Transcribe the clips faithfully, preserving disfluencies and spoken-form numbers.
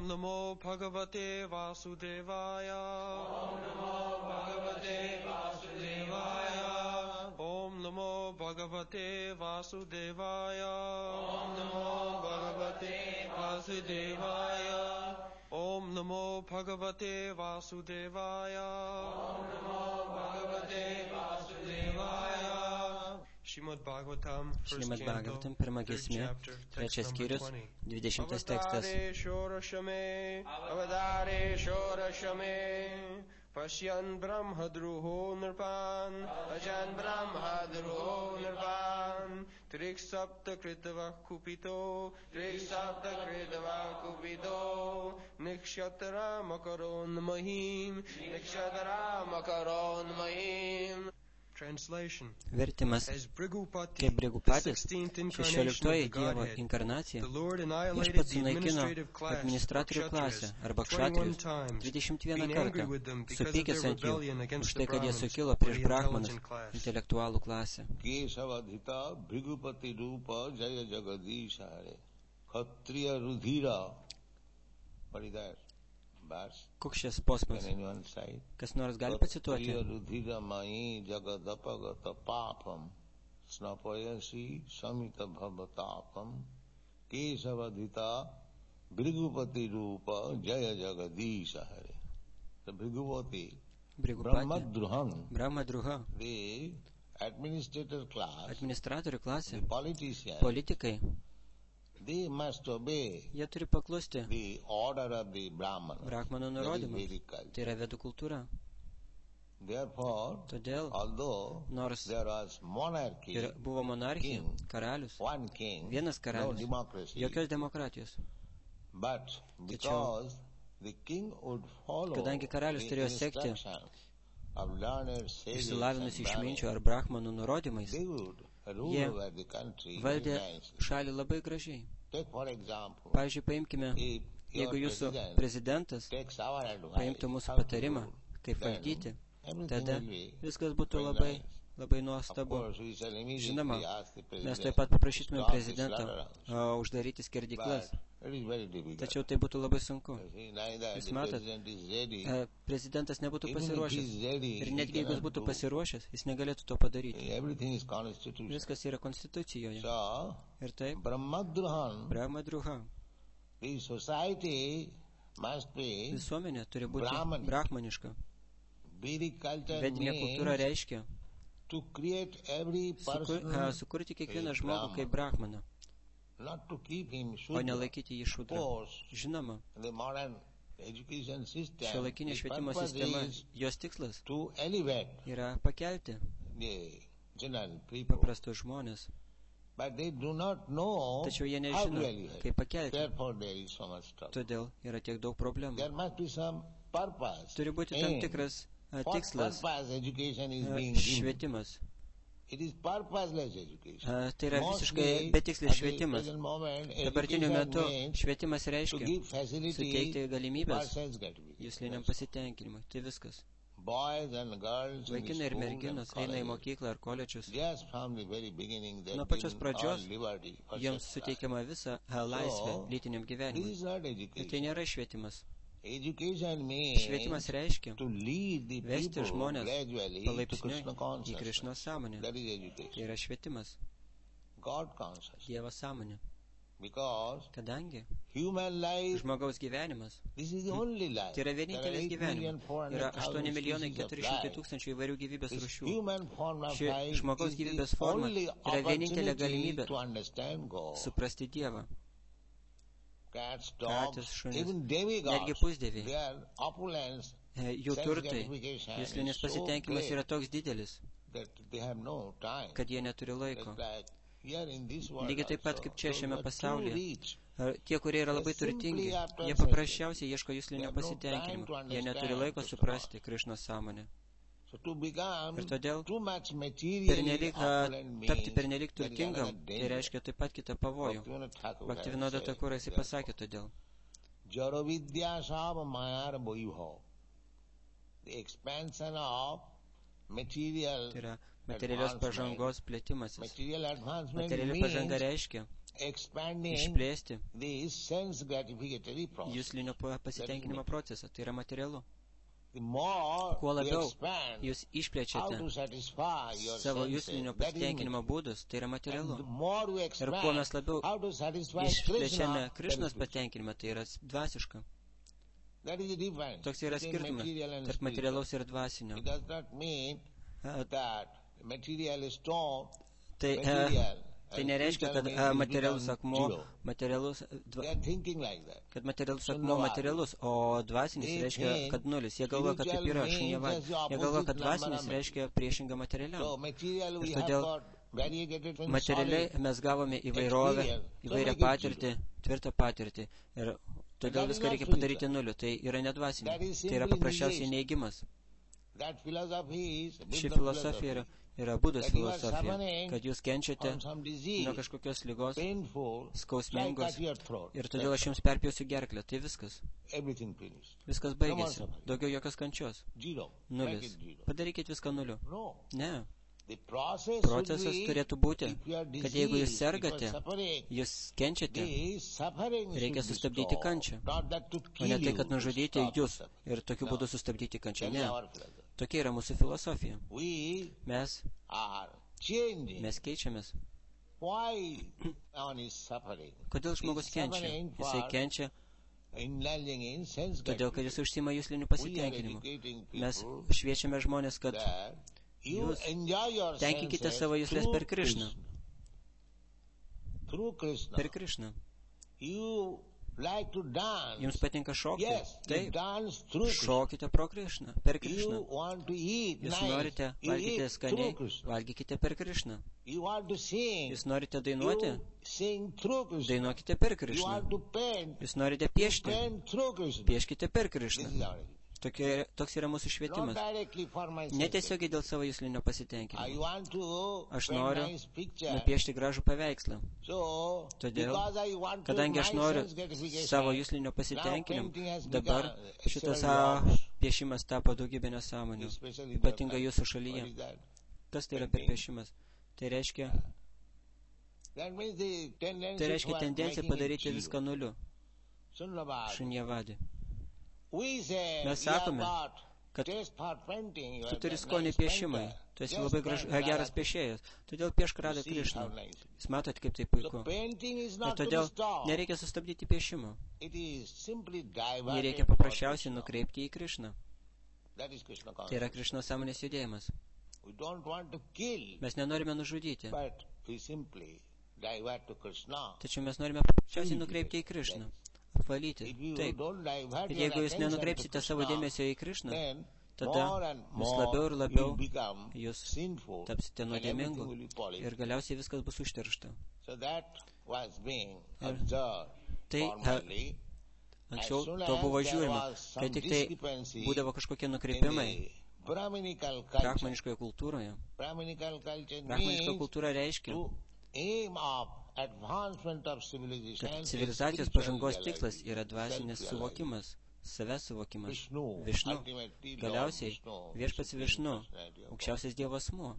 Namo Bhagavate Vasudevaya. Om Namo Bhagavate Vasudevaya. Om Namo Bhagavate Vasudevaya. Om Namo Bhagavate Vasudevaya. Om Namo Bhagavate Vasudevaya. Om Namo Bhagavate Vasudevaya. Shrimad Bhagavatam, Šrimad Bhagavatam, pirma giesmė, trečias skyrius, dvidešimtas tekstas. Avadare Shorashame, Avadare Shorashame, Pashyan Brahmadruho Nirpan, Pashyan Brahmadruho Nirpan, Triksapta Kritava Kupito, Triksapta Kritava Kupito, Nikshatra Makaron Mahim, Nikshatra Makaron Mahim. Translation. Vertimas, kaip Brigupatis, šešioliktoji Dievo inkarnacija, viešpats sunaikino administratorių klasę, arba kšatrius, dvidešimt vieną kartą, supykęs ant jų, už tai, kad jie sukilo prieš brahmanus, intelektualų klasę. Kesavadhita Brigupati Rupa Jaya Jagadishare Khatriya Rudhira. What is that? Koks šis posmas? Kas nors gali pacituoti? Rudhira mai jagadapagata papam snapayasi samita bhavatapam kesavadhita Brigupati Rupa Jaya Jagadisha Hare. The Brigupati, Brahmadruhan, Brahmadruha, the administrator class, administratorių klasė, politician, politikai, they must obey jie turi paklusti the order of the Brahmana. Brahmano nurodymams. Tai yra vedų kultūra. Therefore, Todėl, although nors there was monarchy, ir buvo monarchija, karalius, one king, vienas no karalius, democracy, jokios demokratijos. but because the king would follow Kadangi karalius the turėjo sekti instructions of learned sages išsilavinusių and išminčių brahmins, ar brahmanų nurodymais, they would rule jie over the country valdė very nicely. šalį labai gražiai. Take for example, Pavyzdžiui, paimkime, if your jeigu jūsų president prezidentas takes our advice, paimtų mūsų how to patarimą, rule, kaip then valdyti, everything tada will be viskas būtų very labai, nice. labai Of nuostabu. course, we shall immediately Žinoma, ask the mes president taip pat paprašytume to stop this prezidento slaughterhouse. a, uždaryti skerdyklas, But it is very difficult. tačiau tai būtų labai sunku. You see, neither Jūs the matot, president is ready. E, Prezidentas nebūtų Even if he pasiruošęs. is ready, Ir he netgi jeigu jis cannot būtų do. pasiruošęs, jis negalėtų to padaryti. Everything is constitution. Viskas yra konstitucijoje. So, Ir taip, Brahmadruhan, Brahmadruha, the society must be visuomenė turi būti Brahmanic. brahmaniška. Vedic culture Vedinė kultūra means reiškia to create every sukur, person, a, sukurti kiekvieną a žmogų kaip Brahman. brahmaną, not to keep him o Shudra. nelaikyti jį šudra. Course, Žinoma, the modern education system, šiuolaikinė the švietimo purpose sistema, is jos tikslas to elevate yra pakelti the general people. paprastus žmonės, But they do not know tačiau jie how to nežino, elevate. kaip pakelti. Therefore there is so much trouble. Todėl yra tiek daug problemų. There must be some purpose. Turi būti tam aim. tikras a, What tikslas, purpose education is a, being given? švietimas. It is purposeless education. A, Tai yra Mostly, visiškai betikslis at the švietimas. present moment, Dabartiniu education metu means švietimas to reiškia give facility suteikti galimybės persons gratification. jūsliniam pasitenkinimui. Tai viskas. Boys and girls in the Vaikinai ir schools merginos and eina į colleges, mokyklą ar koledžius. just from the very beginning, they Nuo have pačios given all pradžios liberty for jiems sex life. suteikiama visa a, laisvė So, lytiniam This gyvenimui. is not Ir tai education. nėra švietimas. Education means Švietimas reiškia to lead the vesti people žmonės gradually to palaipsniui Krishna į consciousness. Krišnos sąmonę. That is Tai education. yra švietimas, God consciousness. Dievo sąmonė. Because Kadangi human life, žmogaus gyvenimas, this is the only life. tai yra There are vienintelis eight million gyvenimas. four hundred Yra thousand aštuoni milijonai species of keturi šimtai life. tūkstančių įvairių gyvybės This rūšių. human form of Ši life žmogaus is the gyvybės forma only yra vienintelė opportunity galimybė to understand God. suprasti Dievą. Cats, Katės, dogs, šunys, even netgi demigods, pusdieviai. their opulence E, Jų Sense turtai, gratification jūslinis is so pasitenkinimas great. yra toks didelis, that they have no time. kad jie neturi laiko. Just like here in this world Lygiai taip pat also, kaip čia those šiame who are too pasaulyje. rich, Ar Tie, kurie yra labai turtingi, jie paprasčiausiai ieško jūslinio pasitenkinimo. Jie neturi laiko suprasti Krišnos sąmonę. so to become Ir todėl too much materially Pernelyg, a, opulent tapti means pernelyg there is turtingam, another tai danger. reiškia taip pat kitą pavojų. Bhaktivinoda Thakur has Bhaktivinoda said, Thakur jisai pasakė todėl. Jaravidya sava mayar vaibhav. The expansion of material Tai yra materialios advancement. pažangos plėtimasis. Material advancement Materiali pažanga means reiškia išplėsti juslinio pasitenkinimo procesą. Tai yra materialu. Kuo labiau jūs išplečiate savo juslinio pasitenkinimo būdus, tai yra materialu. Ir kuo mes labiau išplečiame Krišnos pasitenkinimą, tai yra dvasiška. Toks yra skirtumas tarp materialaus ir dvasinio. Tai, tai nereiškia, kad materialus akmuo, materialus, kad materialus akmuo materialus, o dvasinis reiškia, kad nulis. Jie galvoja, kad taip yra, šunėva. Jie galvoja, kad dvasinis reiškia priešingą materialiam. Ir todėl materialiai mes gavome įvairovę, įvairią patirtį, tvirtą patirtį. Ir todėl viską reikia padaryti nuliu. Tai yra nedvasinė. Tai yra paprasčiausiai neigimas. Ši filosofija yra, yra Budos filosofija, kad jūs kenčiate nuo kažkokios ligos, skausmingos, ir todėl aš jums perpjausiu gerklę. Tai viskas. Viskas baigėsi. Daugiau jokios kančios. Nulis. Padarykit viską nuliu. Ne. Procesas turėtų būti, kad jeigu jūs sergate, jūs kenčiate, reikia sustabdyti kančią, o ne tai, kad nužudyti jūs ir tokiu būdu sustabdyti kančią. Ne. Tokia yra mūsų filosofija. Mes, mes keičiamės. Kodėl žmogus kenčia? Jisai kenčia todėl, kad jis užsima jusliniu pasitenkinimu. Mes šviečiame žmonės, kad jūs tenkinkite savo juslės per Krišną. Per Krišną. Jums patinka šokti? Taip, šokite pro Krišną, per Krišną. Jūs norite valgyti skaniai, valgykite per Krišną. Jūs norite dainuoti? Dainuokite per Krišną. Jūs norite piešti? Pieškite per Krišną. Tokie, toks yra mūsų švietimas. Netiesiogiai dėl savo juslinio pasitenkinimo. Aš noriu nupiešti gražų paveikslą. Todėl, kadangi aš noriu savo juslinio pasitenkinimo, dabar šitas piešimas tapo daugybė nesąmonių, ypatingai jūsų šalyje. Kas tai yra per piešimas? Tai reiškia, tai reiškia tendencija padaryti viską nuliu. Šunjavadi. Mes sakome, kad tu turi skonį piešimai, tu esi labai graž, geras piešėjas, todėl piešk Radha Krišną. Jūs matot, kaip tai puiku. Ir todėl nereikia sustabdyti piešimo. Jį reikia paprasčiausiai nukreipti į Krišną. Tai yra Krišnos sąmonės judėjimas. Mes nenorime nužudyti. Tačiau mes norime paprasčiausiai nukreipti į Krišną. Apvalyti. Taip. Ir jeigu jūs nenukreipsite savo dėmesio į Krišną, tada vis labiau ir labiau jūs tapsite nuodėmingu ir galiausiai viskas bus užteršta. Ir tai anksčiau to buvo žiūrima, kai tik tai būdavo kažkokie nukreipimai brahmaniškoje kultūroje. Brahmaniška kultūra reiškia, kad civilizacijos pažangos tikslas yra dvasinis suvokimas, savęs suvokimas, Višnu. Galiausiai viešpats Višnu, aukščiausias Dievo asmuo.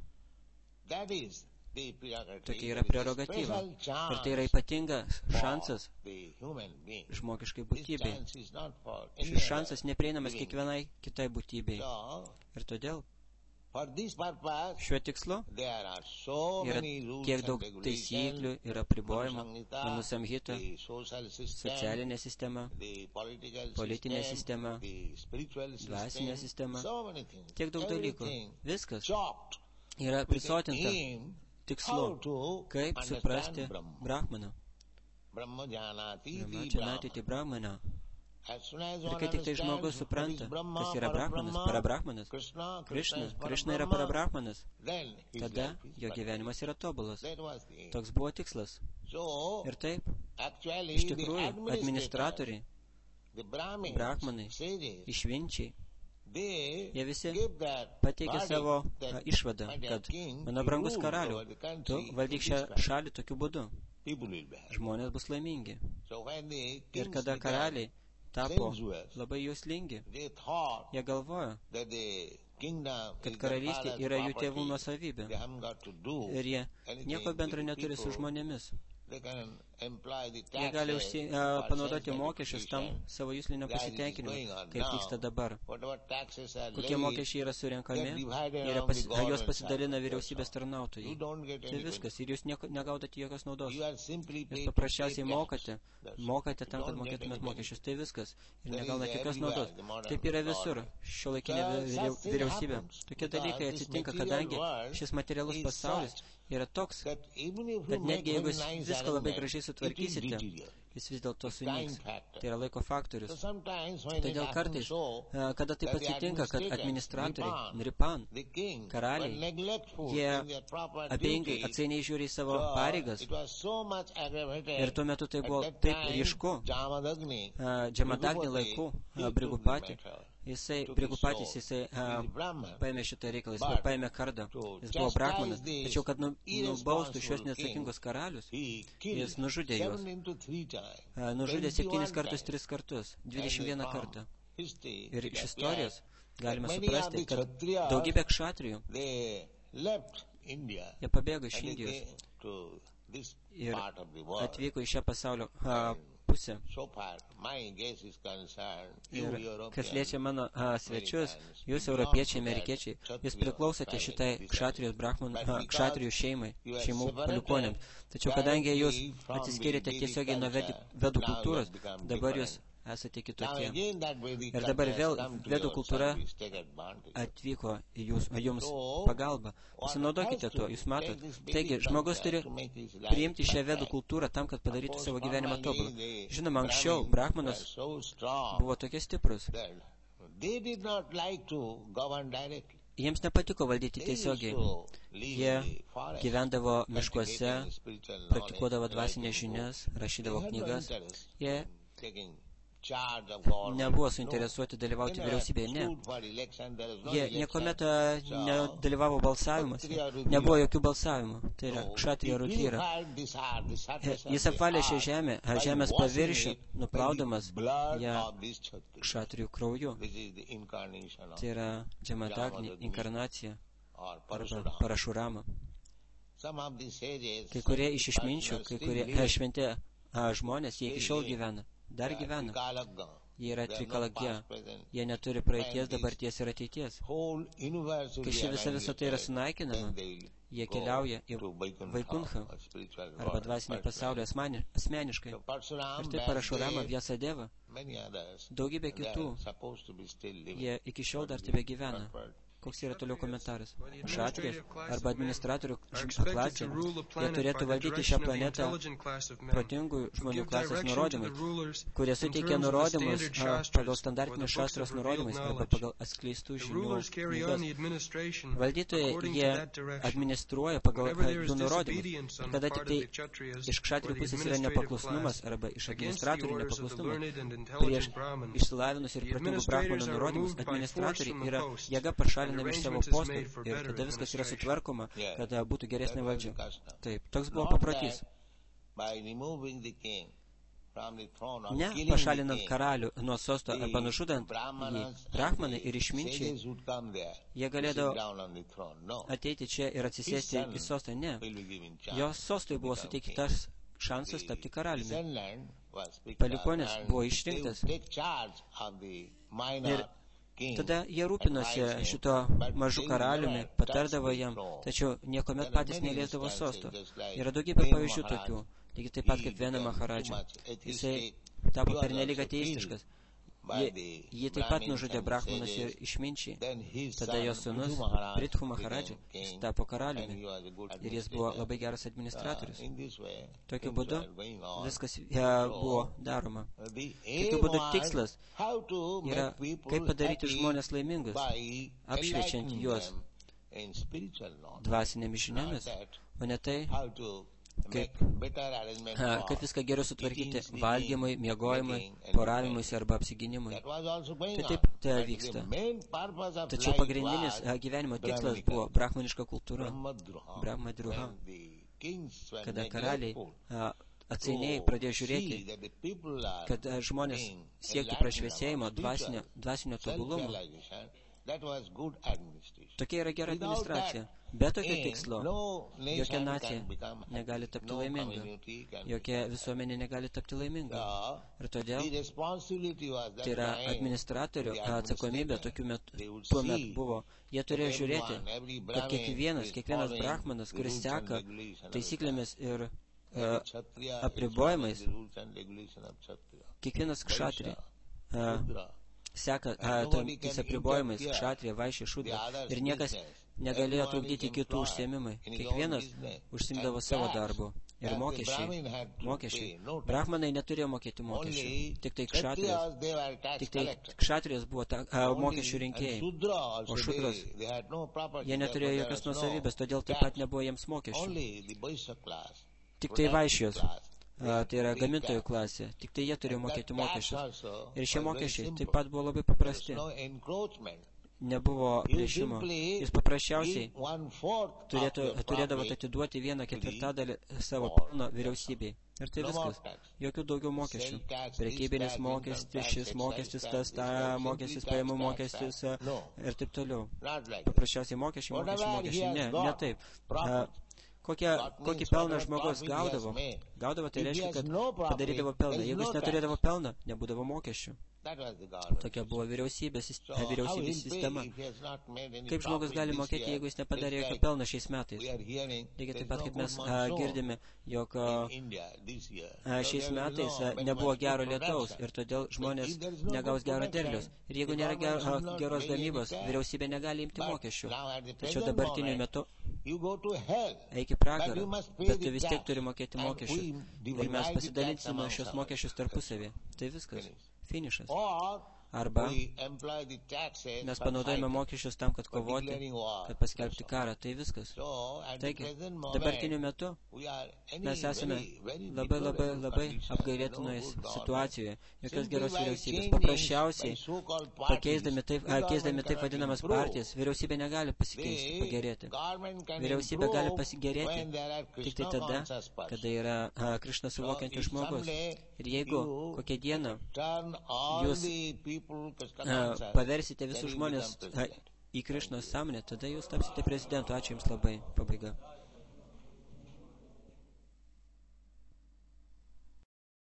Tokia yra prerogatyva. Ir tai yra ypatingas šansas žmogiškai būtybei. Šis šansas neprieinamas kiekvienai kitai būtybei. Ir todėl šiuo tikslu yra tiek daug taisyklių ir apribojimų, Manu Samhita, socialinė sistema, politinė sistema, dvasinė sistema, tiek daug dalykų. Viskas yra prisotinta tikslu, kaip suprasti Brahmaną. Brahma janati ti Brahmaną. Ir kai tik tai žmogus supranta, kas yra Brahmanas, Parabrahmanas, Krišna, Krišna yra Parabrahmanas, tada jo gyvenimas yra tobulas. Toks buvo tikslas. Ir taip, iš tikrųjų, administratoriai, Brahmanai, išminčiai, jie visi pateikė savo a, išvadą, kad mano brangus karalių, tu valdyk šią šalį tokiu būdu. Žmonės bus laimingi. Ir kada karaliai tapo labai juslingi, jie galvojo, kad karalystė yra jų tėvų nuosavybė ir jie nieko bendro neturi su žmonėmis. Jie gali užsi, uh, panaudoti mokesčius tam savo jūslinio pasitenkinimui, kaip vyksta dabar. Kokie mokesčiai yra surenkami, pasi, juos pasidalina vyriausybės tarnautojai. Tai viskas, ir jūs nieko, negaudate jokios naudos. Jūs paprasčiausiai mokate, mokate tam, kad mokėtumėt mokesčius. Tai viskas, ir negaunate jokios naudos. Taip yra visur, šiuolaikinė vyriausybė. Tokie dalykai atsitinka, kadangi šis materialus pasaulis yra toks, kad netgi jeigu viską labai gražiai sutvarkysite, jis vis dėlto sunyks. Tai yra laiko faktorius. Todėl kartais, kada taip atsitinka, kad administratoriai, Nripan, karaliai, jie abejingai atsainiai žiūri į savo pareigas. Ir tuo metu tai buvo taip ryšku. Džamadagni laikų, Brigupati, jisai, Brigupatis, jisai a, paėmė šitą reikalą, jis paėmė kardą, jis buvo brahmanas, tačiau kad nu, nubaustų šios neatsakingus karalius, jis nužudė juos. A, nužudė septynis kartus, tris kartus, dvidešimt vieną kartą. Ir iš istorijos galime suprasti, kad daugybė kšatrijų, jie pabėgo iš Indijos ir atvyko į šią pasaulio a, pusę. Ir kas liečia mano a, svečius, jūs europiečiai, amerikiečiai, jūs priklausote šitai kšatrijos brahmanų, a, kšatrijų šeimai, šeimų palikuonėms. Tačiau kadangi jūs atsiskirite tiesiogiai nuo vedų kultūros, dabar jūs esate kitokie. Ir dabar vėl vedų kultūra atvyko į jūs, jums pagalbą. Pasinaudokite tuo, jūs matot. Taigi, žmogus turi priimti šią vedų kultūrą tam, kad padarytų savo gyvenimą tobulą. Žinoma, anksčiau brahmanas buvo tokie stiprus. Jiems nepatiko valdyti tiesiogiai. Jie gyvendavo miškuose, praktikuodavo dvasinės žinias, rašydavo knygas. Jie nebuvo suinteresuoti dalyvauti vyriausybėje, ne. Jie niekuomet nedalyvavo balsavimuose, nebuvo jokių balsavimų, tai yra kšatrijo rutyra. Jis apvalė šią žemę, žemės paviršių, nuplaudamas ją kšatrijų krauju. Tai yra Džamadagni inkarnacija arba Parašurama. Kai kurie iš išminčių, kai kurie šventi žmonės, jie iki šiol gyvena. Dar gyvena. Jie yra trikalagė. Jie neturi praeities, dabarties ir ateities. Kai ši visa visa tai yra sunaikinama, jie keliauja į Vaikunchą arba dvasinį pasaulį asmeniškai. Ir tai Parašurama, Vyasadeva, daugybė kitų, jie iki šiol dar tebe gyvena. Koks yra toliau komentaras? Kšatrijos arba administratorių klasė, jie turėtų valdyti šią planetą protingų žmonių klasės nurodymai, kurie suteikia nurodymus pagal standartinius šastros nurodymais arba pagal atskleistų žinių knygas. Valdytojai, jie administruoja pagal du nurodymus. Ir kada tik tai iš kšatrijų pusės yra nepaklusnumas arba iš administratorių nepaklusnumas prieš išsilavinus ir protingų brahmanų nurodymus, administratoriai yra jėga pašalinti iš savo postų ir tada viskas yra sutvarkoma, kad būtų geresnė valdžia. Taip, toks buvo paprotys. Ne pašalinant karalių nuo sosto arba nužudant jį, brahmanai ir išminčiai, jie galėdavo ateiti čia ir atsisėsti į sostą. Ne. Jos sostui buvo suteiktas šansas tapti karaliumi. Palikuonis buvo išrinktas. Ir tada jie rūpinosi šito mažu karaliumi, patardavo jam, tačiau niekuomet patys neliesdavo sosto. Yra daugybė pavyzdžių tokių, lygiai taip pat kaip Vena Maharadža. Jisai tapo pernelyg ateistiškas. Jie, jie taip pat nužudė brahmanus ir išminčiai. Tada jo sūnus, Prithu Maharadža, jis tapo karaliumi ir jis buvo labai geras administratorius. Tokiu būdu viskas ja, buvo daroma. Tokiu būdu tikslas yra, kaip padaryti žmonės laimingus, apšviečiant juos dvasinėmis žiniomis, o ne tai, kaip, kaip viską geriau sutvarkyti valgymui, miegojimui, poravimuisi arba apsiginimui. Tai taip tai vyksta. Tačiau pagrindinis gyvenimo tikslas buvo brahmaniška kultūra, Brahmadruha, kada karaliai atsainiai pradėjo žiūrėti, kad žmonės siektų prašviesėjimo, dvasinio, dvasinio tobulumo. Tokia yra gera administracija. Be tokio tikslo, jokia nacija negali tapti laiminga, jokia visuomenė negali tapti laiminga. Ir todėl tai yra administratorių atsakomybė tokiu metu, tuo metu buvo. Jie turėjo žiūrėti, kad kiekvienas, kiekvienas brahmanas, kuris seka taisyklėmis ir uh, apribojimais, kiekvienas kšatrija uh, seka uh, tais apribojimais, kšatrija, vaišė, šudra, ir niekas negalėjo trukdyti kitų užsiėmimai. Kiekvienas užsimdavo savo darbu. Ir mokesčiai, mokesčiai. Brahmanai neturėjo mokėti mokesčių. Tik tai kšatrijos, tik tai kšatrijos buvo ta, a, mokesčių rinkėjai. O šudros, jie neturėjo jokios nuosavybės, todėl taip pat nebuvo jiems mokesčių. Tik tai vaišijos. A, tai yra gamintojų klasė. Tik tai jie turėjo mokėti mokesčius. Ir šie mokesčiai taip pat buvo labai paprasti. Nebuvo plėšimo. Jis paprasčiausiai turėtų, turėdavo atiduoti vieną ketvirtadalį savo pelno vyriausybei. Ir tai viskas. Jokių daugiau mokesčių. Prekybinis mokestis, šis mokestis, tas, ta mokestis, pajamų mokestis ir taip toliau. Paprasčiausiai mokesčiai, mokesčiai, mokesčiai. Ne, ne taip. A, Kokie, kokį pelną žmogus gaudavo, gaudavo tai reiškia, kad padarydavo pelną. Jeigu jis neturėdavo pelną, nebūdavo mokesčių. Tokia buvo vyriausybės, vyriausybės sistema. Kaip žmogus gali mokėti, jeigu jis nepadarė jokio pelno šiais metais? Lygiai taip pat, kaip mes a, girdime, jog a, šiais metais a, nebuvo gero lietaus ir todėl žmonės negaus gero derliaus. Ir jeigu nėra ger, a, geros gamybos, vyriausybė negali imti mokesčių. Tačiau dabartiniu metu eik į pragarą, bet tu vis tiek turi mokėti mokesčius. Ir mes pasidalinsime šios mokesčius tarpusavį. Tai viskas. Finišas. Arba mes panaudojame mokesčius tam, kad kovoti, kad paskelbti karą. Tai viskas. Taigi, dabartiniu metu mes esame labai, labai, labai apgailėtinoje situacijoje. Jokios geros vyriausybės. Paprasčiausiai, pakeisdami taip, keisdami taip vadinamas partijas, vyriausybė negali pasikeisti, pagerėti. Vyriausybė gali pasigerėti tik tai tada, kada yra a, Krišną suvokiantis žmogus. Ir jeigu kokią dieną jūs a, paversite visus žmonės a, į Krišnos sąmonę, tada jūs tapsite prezidentu. Ačiū Jums labai. Pabaiga.